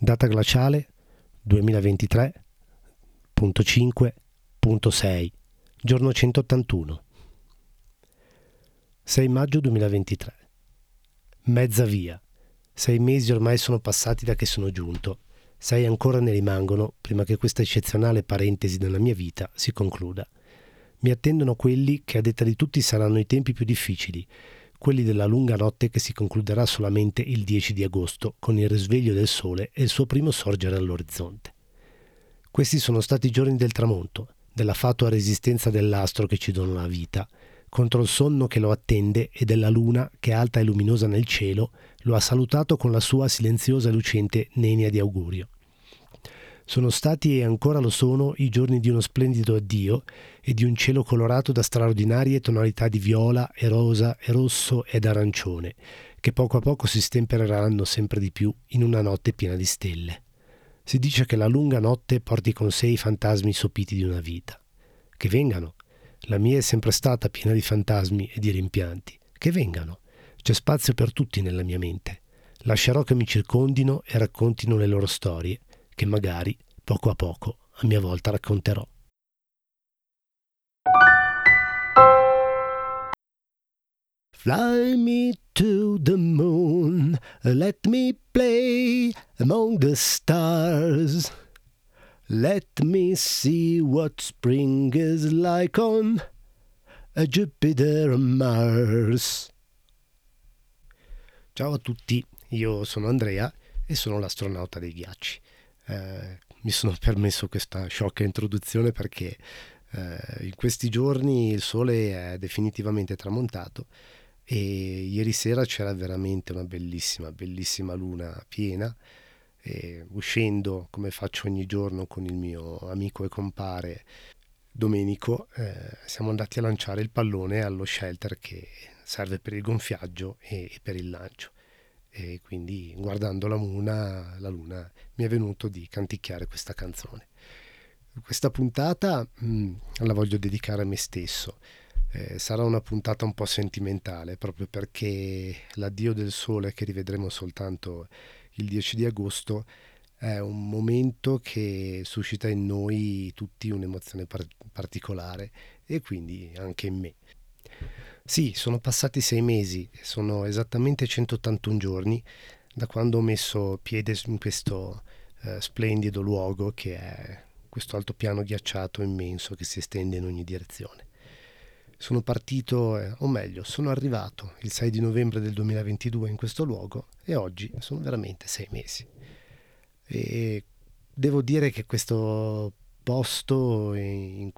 Data glaciale 2023.5.6, giorno 181. 6 maggio 2023. Mezza via. 6 mesi ormai sono passati da che sono giunto. 6 ancora ne rimangono prima che questa eccezionale parentesi nella mia vita si concluda. Mi attendono quelli che a detta di tutti saranno i tempi più difficili, quelli della lunga notte che si concluderà solamente il 10 di agosto con il risveglio del sole e il suo primo sorgere all'orizzonte. Questi sono stati i giorni del tramonto, della fatua resistenza dell'astro che ci dona la vita, contro il sonno che lo attende e della luna che alta e luminosa nel cielo lo ha salutato con la sua silenziosa e lucente nenia di augurio. Sono stati e ancora lo sono i giorni di uno splendido addio e di un cielo colorato da straordinarie tonalità di viola e rosa e rosso ed arancione, che poco a poco si stempereranno sempre di più in una notte piena di stelle. Si dice che la lunga notte porti con sé i fantasmi sopiti di una vita. Che vengano. La mia è sempre stata piena di fantasmi e di rimpianti. Che vengano. C'è spazio per tutti nella mia mente. Lascerò che mi circondino e raccontino le loro storie, che magari, poco a poco, a mia volta racconterò. Fly me to the moon, let me play among the stars. Let me see what spring is like on Jupiter and Mars. Ciao a tutti, io sono Andrea e sono l'astronauta dei ghiacci. Mi sono permesso questa sciocca introduzione perché in questi giorni il sole è definitivamente tramontato e ieri sera c'era veramente una bellissima luna piena e uscendo come faccio ogni giorno con il mio amico e compare Domenico siamo andati a lanciare il pallone allo shelter che serve per il gonfiaggio e per il lancio. E quindi guardando la luna mi è venuto di canticchiare questa canzone. Questa puntata la voglio dedicare a me stesso. Sarà una puntata un po' sentimentale proprio perché l'addio del sole che rivedremo soltanto il 10 di agosto è un momento che suscita in noi tutti un'emozione particolare e quindi anche in me. Sì, sono passati 6 mesi, sono esattamente 181 giorni da quando ho messo piede in questo splendido luogo che è questo altopiano ghiacciato immenso che si estende in ogni direzione. Sono partito, o meglio, sono arrivato il 6 di novembre del 2022 in questo luogo e oggi sono veramente 6 mesi. E devo dire che questo posto, in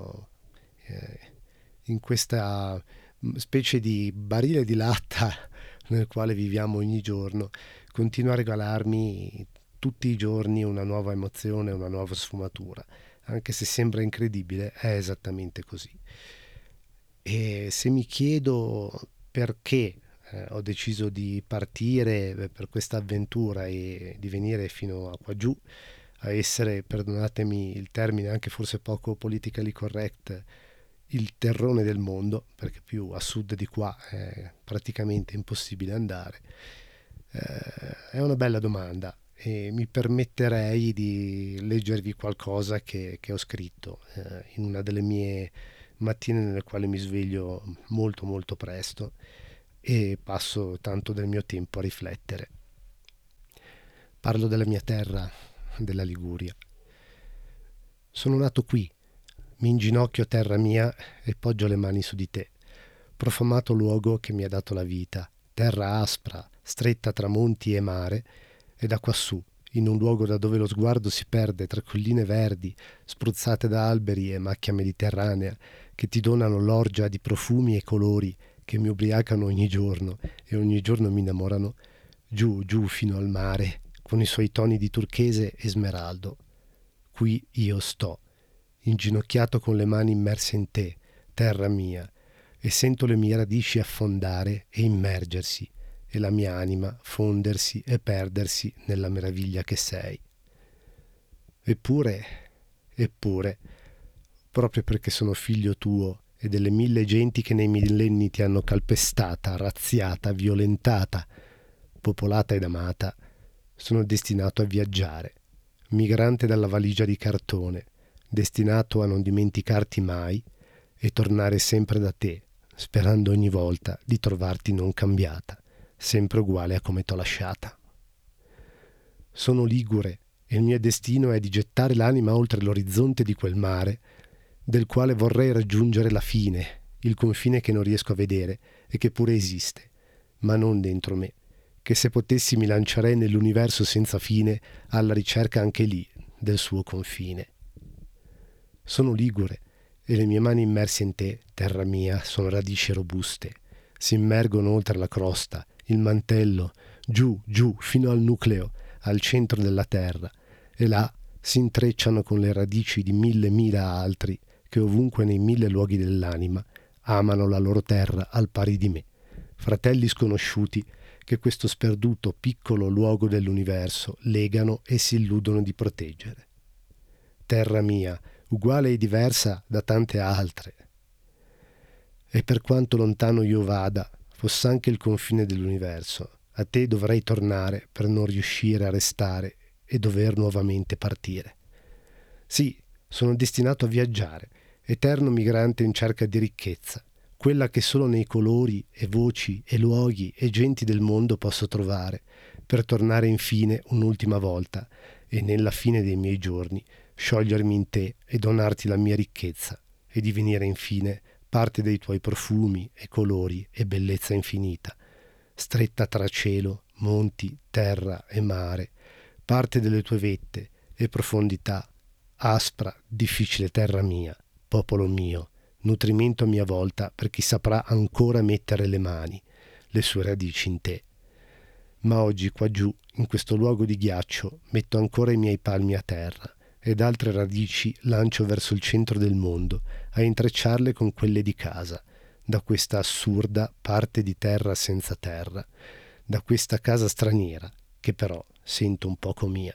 questa specie di barile di latta nel quale viviamo ogni giorno, continua a regalarmi tutti i giorni una nuova emozione, una nuova sfumatura. Anche se sembra incredibile, è esattamente così. E se mi chiedo perché ho deciso di partire per questa avventura e di venire fino a qua giù, a essere, perdonatemi il termine anche forse poco politically correct, il terrone del mondo, perché più a sud di qua è praticamente impossibile andare, è una bella domanda e mi permetterei di leggervi qualcosa che ho scritto in una delle mie mattine nelle quali mi sveglio molto presto e passo tanto del mio tempo a riflettere. Parlo della mia terra, della Liguria. Sono nato qui, mi inginocchio terra mia e poggio le mani su di te, profumato luogo che mi ha dato la vita, terra aspra, stretta tra monti e mare, e da quassù, in un luogo da dove lo sguardo si perde tra colline verdi, spruzzate da alberi e macchia mediterranea, che ti donano l'orgia di profumi e colori che mi ubriacano ogni giorno e ogni giorno mi innamorano, giù fino al mare, con i suoi toni di turchese e smeraldo. Qui io sto, inginocchiato con le mani immerse in te, terra mia, e sento le mie radici affondare e immergersi, e la mia anima fondersi e perdersi nella meraviglia che sei. Eppure, proprio perché sono figlio tuo e delle 1000 genti che nei millenni ti hanno calpestata, razziata, violentata, popolata ed amata, sono destinato a viaggiare, migrante dalla valigia di cartone, destinato a non dimenticarti mai e tornare sempre da te, sperando ogni volta di trovarti non cambiata, sempre uguale a come t'ho lasciata. Sono ligure e il mio destino è di gettare l'anima oltre l'orizzonte di quel mare, del quale vorrei raggiungere la fine, il confine che non riesco a vedere e che pure esiste, ma non dentro me, che se potessi mi lancerei nell'universo senza fine alla ricerca anche lì del suo confine. Sono ligure e le mie mani immerse in te, terra mia, sono radici robuste, si immergono oltre la crosta, il mantello, giù, giù, fino al nucleo, al centro della terra, e là si intrecciano con le radici di mille altri che ovunque nei 1000 luoghi dell'anima amano la loro terra al pari di me, fratelli sconosciuti che questo sperduto piccolo luogo dell'universo legano e si illudono di proteggere. Terra mia, uguale e diversa da tante altre. E per quanto lontano io vada, fosse anche il confine dell'universo, a te dovrei tornare per non riuscire a restare e dover nuovamente partire. Sì, sono destinato a viaggiare, eterno migrante in cerca di ricchezza, quella che solo nei colori e voci e luoghi e genti del mondo posso trovare, per tornare infine un'ultima volta e nella fine dei miei giorni sciogliermi in te e donarti la mia ricchezza e divenire infine parte dei tuoi profumi e colori e bellezza infinita, stretta tra cielo, monti, terra e mare, parte delle tue vette e profondità, aspra, difficile terra mia, popolo mio, nutrimento a mia volta per chi saprà ancora mettere le mani, le sue radici in te. Ma oggi qua giù, in questo luogo di ghiaccio, metto ancora i miei palmi a terra ed altre radici lancio verso il centro del mondo, a intrecciarle con quelle di casa, da questa assurda parte di terra senza terra, da questa casa straniera, che però sento un poco mia.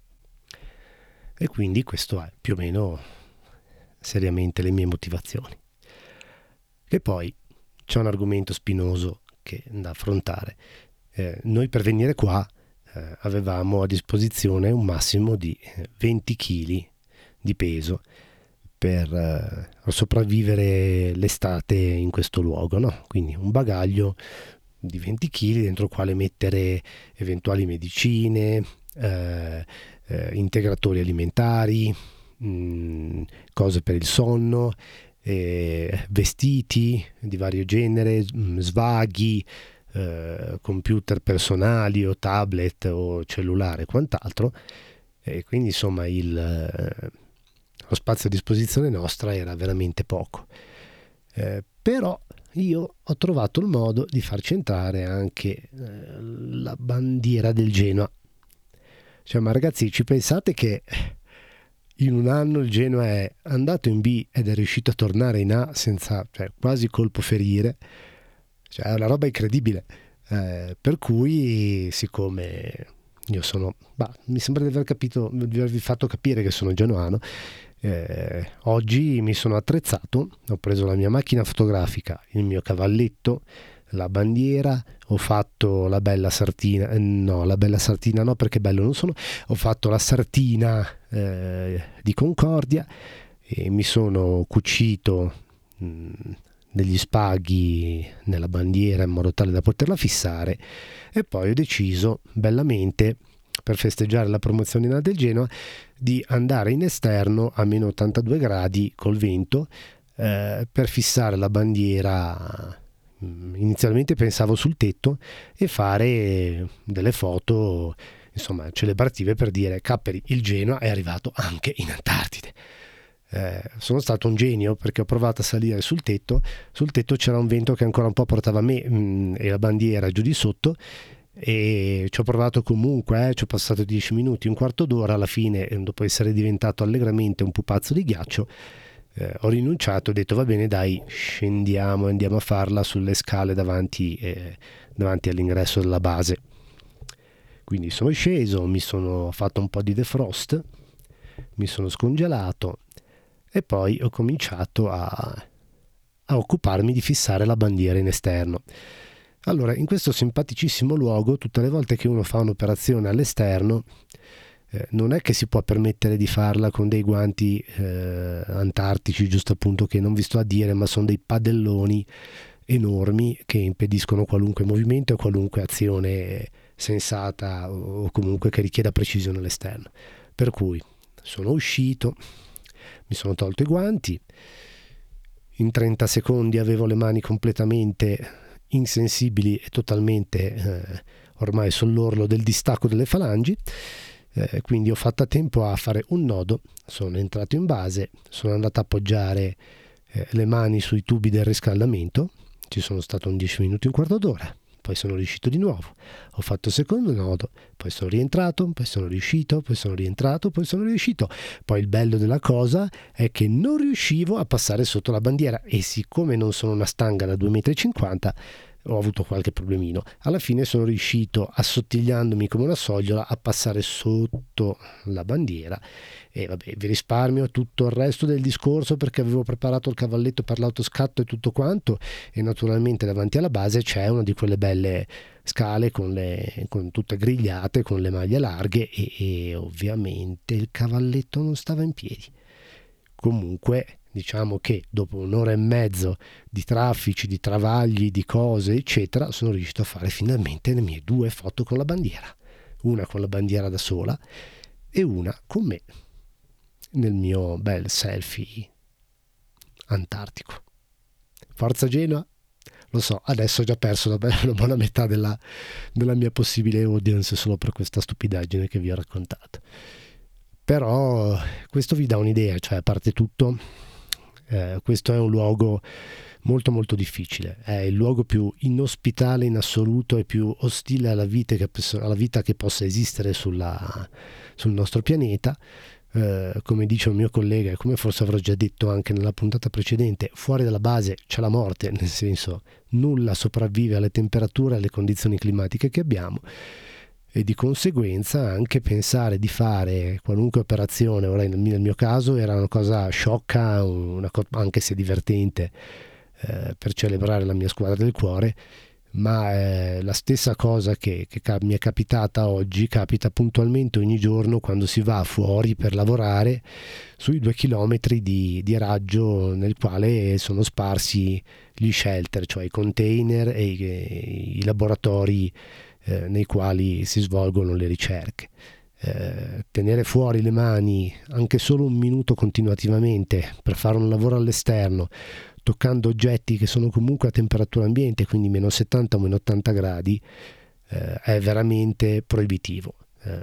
E quindi questo è più o meno seriamente le mie motivazioni. E poi c'è un argomento spinoso che da affrontare. Noi per venire qua avevamo a disposizione un massimo di 20 kg di peso per sopravvivere l'estate in questo luogo, no? Quindi un bagaglio di 20 kg dentro il quale mettere eventuali medicine, integratori alimentari, cose per il sonno, vestiti di vario genere, svaghi, computer personali o tablet o cellulare e quant'altro, e quindi insomma lo spazio a disposizione nostra era veramente poco, però io ho trovato il modo di farci entrare anche la bandiera del Genoa. Cioè, ma ragazzi, ci pensate che in un anno il Genoa è andato in B ed è riuscito a tornare in A senza, cioè, quasi colpo ferire? Cioè, è una roba incredibile. Per cui, siccome io sono, mi sembra di avervi fatto capire che sono genoano, oggi mi sono attrezzato, ho preso la mia macchina fotografica, il mio cavalletto, la bandiera, ho fatto la bella sartina, no perché bello non sono, ho fatto la sartina di Concordia e mi sono cucito degli spaghi nella bandiera in modo tale da poterla fissare, e poi ho deciso bellamente, per festeggiare la promozione del Genoa, di andare in esterno a meno 82 gradi col vento per fissare la bandiera. Inizialmente pensavo sul tetto e fare delle foto insomma celebrative per dire: capperi, il Genoa è arrivato anche in Antartide. Sono stato un genio perché ho provato a salire sul tetto c'era un vento che ancora un po' portava me e la bandiera giù di sotto, e ci ho provato comunque, ci ho passato 10 minuti, un quarto d'ora, alla fine dopo essere diventato allegramente un pupazzo di ghiaccio ho rinunciato, ho detto va bene dai, scendiamo, andiamo a farla sulle scale davanti all'ingresso della base. Quindi sono sceso, mi sono fatto un po' di defrost, mi sono scongelato e poi ho cominciato a occuparmi di fissare la bandiera in esterno. Allora, in questo simpaticissimo luogo, tutte le volte che uno fa un'operazione all'esterno, non è che si può permettere di farla con dei guanti antartici, giusto appunto, che non vi sto a dire, ma sono dei padelloni enormi che impediscono qualunque movimento e qualunque azione sensata o comunque che richieda precisione all'esterno. Per cui sono uscito, mi sono tolto i guanti, in 30 secondi avevo le mani completamente insensibili e totalmente ormai sull'orlo del distacco delle falangi, quindi ho fatto a tempo a fare un nodo, sono entrato in base, sono andato a appoggiare le mani sui tubi del riscaldamento, ci sono stato un 10 minuti, un quarto d'ora, poi sono riuscito di nuovo, ho fatto il secondo nodo, poi sono rientrato, poi sono riuscito, poi sono rientrato, poi sono riuscito. Poi il bello della cosa è che non riuscivo a passare sotto la bandiera e siccome non sono una stanga da 2,50 m ho avuto qualche problemino. Alla fine sono riuscito, assottigliandomi come una sogliola, a passare sotto la bandiera e vabbè, vi risparmio tutto il resto del discorso perché avevo preparato il cavalletto per l'autoscatto e tutto quanto, e naturalmente davanti alla base c'è una di quelle belle scale con tutte grigliate, con le maglie larghe e ovviamente il cavalletto non stava in piedi. Comunque diciamo che dopo un'ora e mezzo di traffici, di travagli, di cose eccetera, sono riuscito a fare finalmente le mie 2 foto con la bandiera, una con la bandiera da sola e una con me nel mio bel selfie antartico. Forza Genoa! Lo so, adesso ho già perso una buona metà della mia possibile audience solo per questa stupidaggine che vi ho raccontato. Però questo vi dà un'idea, cioè a parte tutto, questo è un luogo molto molto difficile, è il luogo più inospitale in assoluto e più ostile alla vita che possa esistere sul nostro pianeta. Come dice un mio collega e come forse avrò già detto anche nella puntata precedente, fuori dalla base c'è la morte, nel senso nulla sopravvive alle temperature e alle condizioni climatiche che abbiamo, e di conseguenza anche pensare di fare qualunque operazione, ora nel mio caso era una cosa sciocca, anche se divertente, per celebrare la mia squadra del cuore, ma la stessa cosa che mi è capitata oggi capita puntualmente ogni giorno quando si va fuori per lavorare sui 2 chilometri di raggio nel quale sono sparsi gli shelter, cioè i container e i laboratori nei quali si svolgono le ricerche. Tenere fuori le mani anche solo un minuto continuativamente per fare un lavoro all'esterno, toccando oggetti che sono comunque a temperatura ambiente, quindi meno 70 o meno 80 gradi, è veramente proibitivo.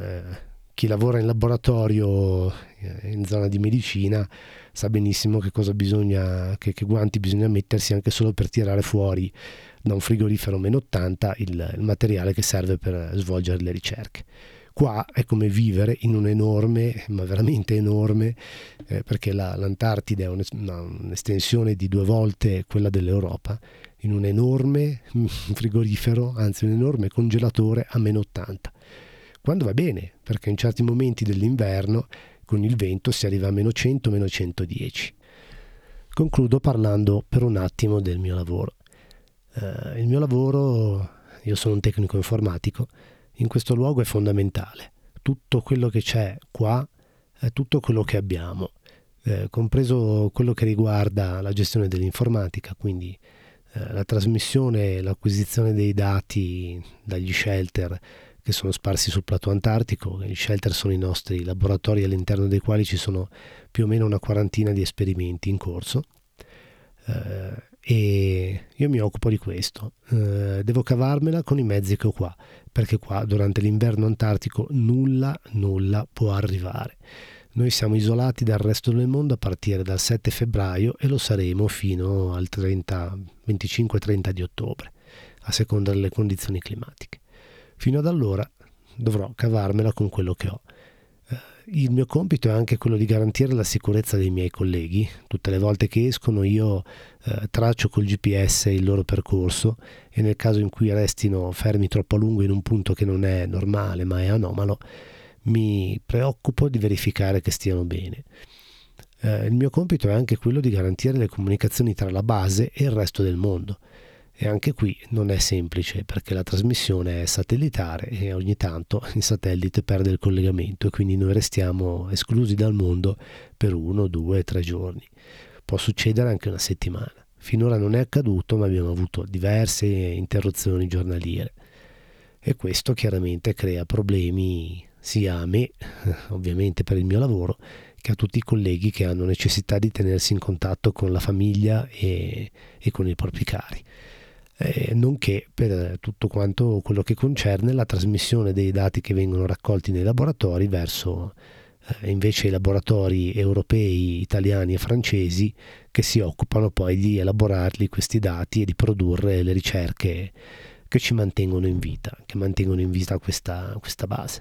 Chi lavora in laboratorio in zona di medicina sa benissimo che cosa bisogna, che guanti bisogna mettersi anche solo per tirare fuori da un frigorifero meno 80 il materiale che serve per svolgere le ricerche. Qua è come vivere in un enorme, ma veramente enorme, perché l'Antartide è un'estensione di 2 volte quella dell'Europa, in un enorme frigorifero, anzi un enorme congelatore a meno 80. Quando va bene, perché in certi momenti dell'inverno con il vento si arriva a meno 100, meno 110. Concludo parlando per un attimo del mio lavoro. Il mio lavoro, io sono un tecnico informatico, in questo luogo è fondamentale. Tutto quello che c'è qua è tutto quello che abbiamo, compreso quello che riguarda la gestione dell'informatica, quindi la trasmissione e l'acquisizione dei dati dagli shelter che sono sparsi sul plateau antartico. Gli shelter sono i nostri laboratori all'interno dei quali ci sono più o meno una quarantina di esperimenti in corso. E io mi occupo di questo, devo cavarmela con i mezzi che ho qua, perché qua durante l'inverno antartico nulla può arrivare. Noi siamo isolati dal resto del mondo a partire dal 7 febbraio e lo saremo fino al 25-30 di ottobre, a seconda delle condizioni climatiche. Fino ad allora dovrò cavarmela con quello che ho. Il mio compito è anche quello di garantire la sicurezza dei miei colleghi. Tutte le volte che escono io traccio col GPS il loro percorso e nel caso in cui restino fermi troppo a lungo in un punto che non è normale ma è anomalo, mi preoccupo di verificare che stiano bene. Il mio compito è anche quello di garantire le comunicazioni tra la base e il resto del mondo. E anche qui non è semplice, perché la trasmissione è satellitare e ogni tanto il satellite perde il collegamento e quindi noi restiamo esclusi dal mondo per 1, 2, 3 giorni. Può succedere anche una settimana. Finora non è accaduto, ma abbiamo avuto diverse interruzioni giornaliere e questo chiaramente crea problemi sia a me, ovviamente per il mio lavoro, che a tutti i colleghi che hanno necessità di tenersi in contatto con la famiglia e con i propri cari. Nonché per tutto quanto quello che concerne la trasmissione dei dati che vengono raccolti nei laboratori verso invece i laboratori europei, italiani e francesi che si occupano poi di elaborarli questi dati e di produrre le ricerche che ci mantengono in vita, che mantengono in vita questa base.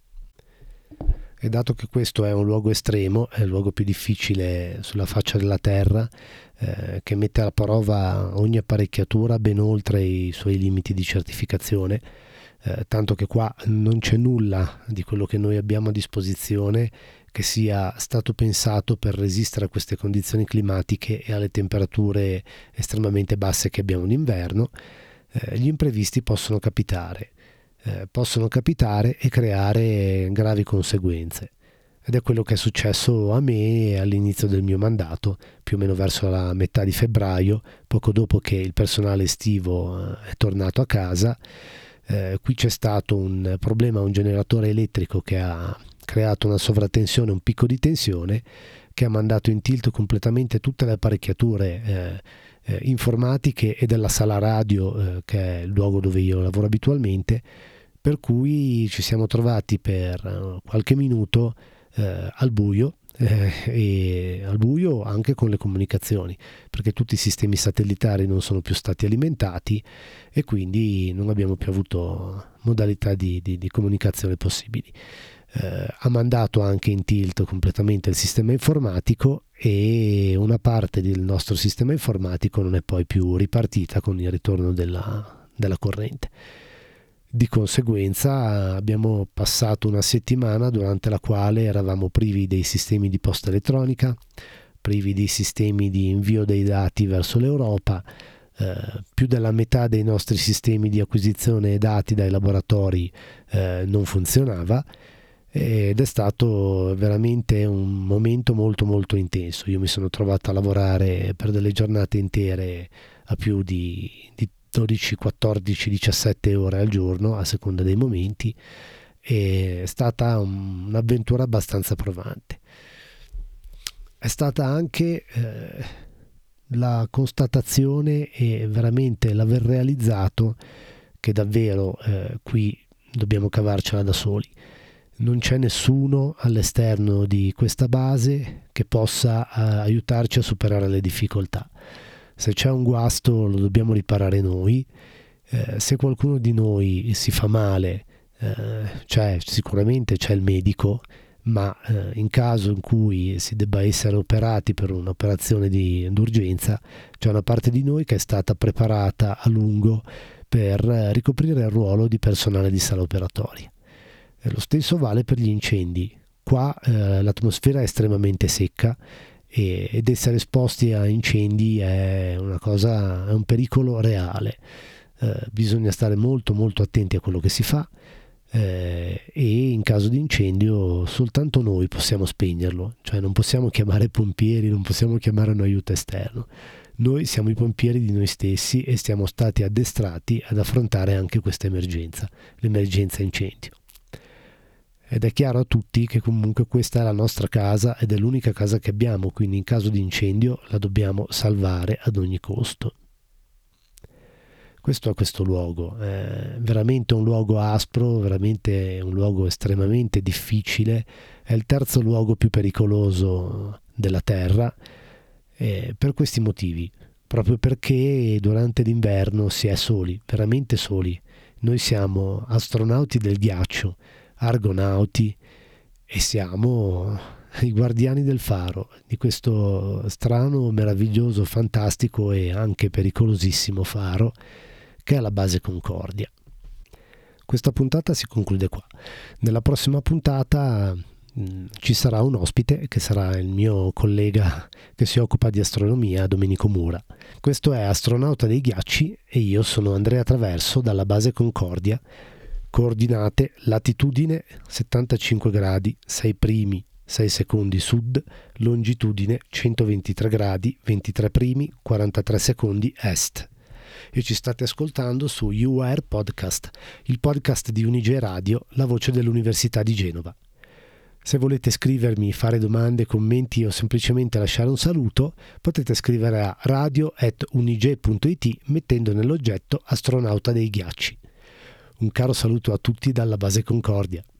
E dato che questo è un luogo estremo, è il luogo più difficile sulla faccia della Terra, che mette alla prova ogni apparecchiatura ben oltre i suoi limiti di certificazione, tanto che qua non c'è nulla di quello che noi abbiamo a disposizione che sia stato pensato per resistere a queste condizioni climatiche e alle temperature estremamente basse che abbiamo in inverno. Gli imprevisti possono capitare e creare gravi conseguenze. Ed è quello che è successo a me all'inizio del mio mandato, più o meno verso la metà di febbraio, poco dopo che il personale estivo è tornato a casa. Qui c'è stato un problema a un generatore elettrico che ha creato una sovratensione, un picco di tensione che ha mandato in tilt completamente tutte le apparecchiature informatiche e della sala radio, che è il luogo dove io lavoro abitualmente, per cui ci siamo trovati per qualche minuto al buio, e al buio anche con le comunicazioni, perché tutti i sistemi satellitari non sono più stati alimentati e quindi non abbiamo più avuto modalità di comunicazione possibili. Ha mandato anche in tilt completamente il sistema informatico e una parte del nostro sistema informatico non è poi più ripartita con il ritorno della corrente. Di conseguenza abbiamo passato una settimana durante la quale eravamo privi dei sistemi di posta elettronica, privi dei sistemi di invio dei dati verso l'Europa, più della metà dei nostri sistemi di acquisizione dati dai laboratori non funzionava ed è stato veramente un momento molto molto intenso. Io mi sono trovato a lavorare per delle giornate intere a più di 12, 14, 17 ore al giorno a seconda dei momenti. È stata un'avventura abbastanza provante. È stata anche la constatazione e veramente l'aver realizzato che davvero qui dobbiamo cavarcela da soli. Non c'è nessuno all'esterno di questa base che possa aiutarci a superare le difficoltà. Se c'è un guasto lo dobbiamo riparare noi, se qualcuno di noi si fa male, sicuramente c'è il medico, ma in caso in cui si debba essere operati per un'operazione d'urgenza, c'è una parte di noi che è stata preparata a lungo per ricoprire il ruolo di personale di sala operatoria. Lo stesso vale per gli incendi. Qua l'atmosfera è estremamente secca ed essere esposti a incendi è un pericolo reale. Bisogna stare molto molto attenti a quello che si fa e in caso di incendio soltanto noi possiamo spegnerlo, cioè non possiamo chiamare pompieri, non possiamo chiamare un aiuto esterno. Noi siamo i pompieri di noi stessi e siamo stati addestrati ad affrontare anche questa emergenza, l'emergenza incendio. Ed è chiaro a tutti che comunque questa è la nostra casa ed è l'unica casa che abbiamo, quindi in caso di incendio la dobbiamo salvare ad ogni costo. Questo è questo luogo, è veramente un luogo aspro, veramente un luogo estremamente difficile, è il terzo luogo più pericoloso della Terra per questi motivi, proprio perché durante l'inverno si è soli, veramente soli. Noi siamo astronauti del ghiaccio, argonauti e siamo i guardiani del faro di questo strano, meraviglioso, fantastico e anche pericolosissimo faro che è la base Concordia. Questa puntata si conclude qua. Nella prossima puntata ci sarà un ospite che sarà il mio collega che si occupa di astronomia, Domenico Mura. Questo è Astronauta dei Ghiacci e io sono Andrea Traverso dalla base Concordia. Coordinate latitudine 75 gradi 6 primi 6 secondi sud, longitudine 123 gradi 23 primi 43 secondi est. E ci state ascoltando su UR Podcast, il podcast di Unige Radio, la voce dell'Università di Genova. Se volete scrivermi, fare domande, commenti o semplicemente lasciare un saluto, potete scrivere a radio@unige.it mettendo nell'oggetto Astronauta dei Ghiacci. Un caro saluto a tutti dalla base Concordia.